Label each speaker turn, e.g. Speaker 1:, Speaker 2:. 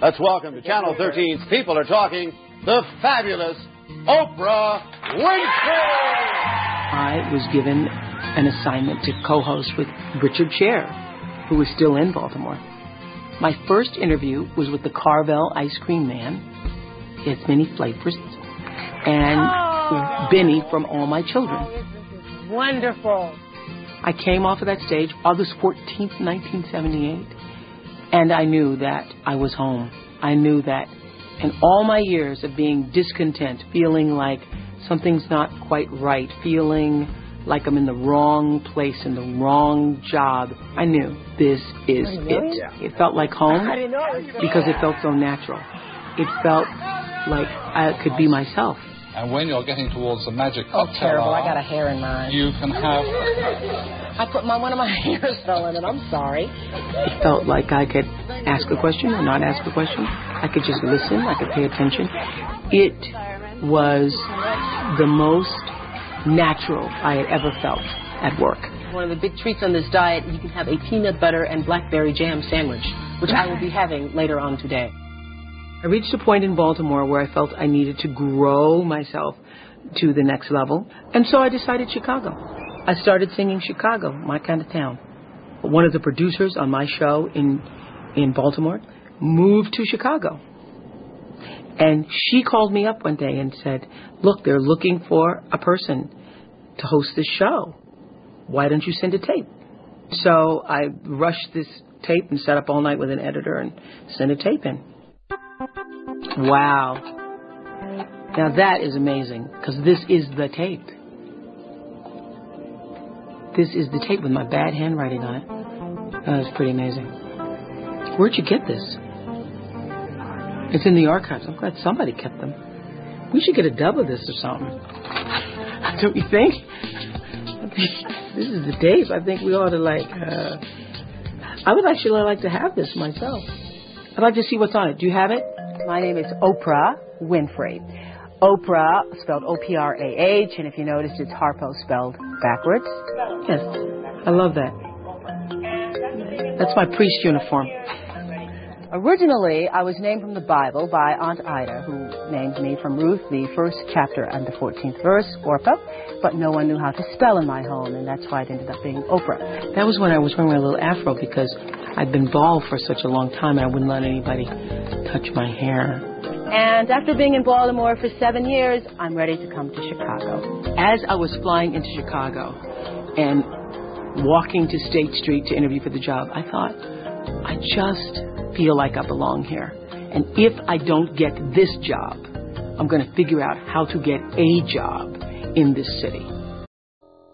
Speaker 1: Let's welcome to Channel 13's People Are Talking, the fabulous Oprah Winfrey.
Speaker 2: I was given an assignment to co-host with Richard Scher, who is still in Baltimore. My first interview was with the Carvel ice cream man. He has many flavors. And Benny from All My Children.
Speaker 3: Oh, this is wonderful.
Speaker 2: I came off of that stage August 14th, 1978, and I knew that I was home. I knew that in all my years of being discontent, feeling like something's not quite right, feeling like I'm in the wrong place, in the wrong job, I knew this is it. It felt like home because it felt so natural. It felt like I could be myself.
Speaker 4: And when you're getting towards the magic cocktail
Speaker 3: terrible.
Speaker 4: hour,
Speaker 3: I got a hair in mine.
Speaker 4: you can have...
Speaker 3: I put one of my hairs fell in it. I'm sorry.
Speaker 2: It felt like I could ask a question or not ask a question. I could just listen. I could pay attention. It was the most natural I had ever felt at work.
Speaker 5: One of the big treats on this diet, you can have a peanut butter and blackberry jam sandwich, which I will be having later on today.
Speaker 2: I reached a point in Baltimore where I felt I needed to grow myself to the next level, and so I decided Chicago. I started singing Chicago, my kind of town. One of the producers on my show in Baltimore moved to Chicago, and she called me up one day and said, look, they're looking for a person to host this show. Why don't you send a tape? So I rushed this tape and sat up all night with an editor and sent a tape in. Wow. Now that is amazing, because this is the tape. This is the tape with my bad handwriting on it. That was pretty amazing. Where'd you get this? It's in the archives. I'm glad somebody kept them. We should get a dub of this or something. Don't you think? This is the tape. I think we ought to I would actually like to have this myself. I'd like to see what's on it. Do you have it?
Speaker 5: My name is Oprah Winfrey. Oprah, spelled O-P-R-A-H, and if you noticed, it's Harpo spelled backwards.
Speaker 2: Yes, I love that. That's my priest uniform.
Speaker 5: Originally, I was named from the Bible by Aunt Ida, who named me from Ruth, the first chapter and the 14th verse, Orpah, but no one knew how to spell in my home, and that's why it ended up being Oprah.
Speaker 2: That was when I was wearing my little afro, because I'd been bald for such a long time, and I wouldn't let anybody touch my hair.
Speaker 5: And after being in Baltimore for 7 years, I'm ready to come to Chicago.
Speaker 2: As I was flying into Chicago and walking to State Street to interview for the job, I thought, I just feel like I belong here. And if I don't get this job, I'm going to figure out how to get a job in this city.